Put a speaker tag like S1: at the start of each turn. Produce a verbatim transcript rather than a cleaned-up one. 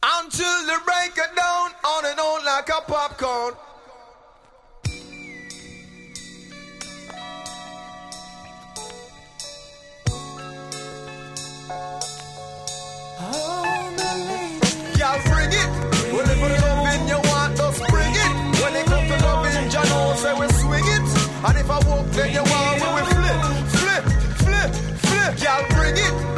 S1: Until the break it down, on and on like a popcorn. Oh, my lady. Y'all bring it. When they put loving you want, just bring it. When they come to loving, you know, say we swing it. And if I walk, then you want, we will flip, flip, flip, flip. Y'all bring it.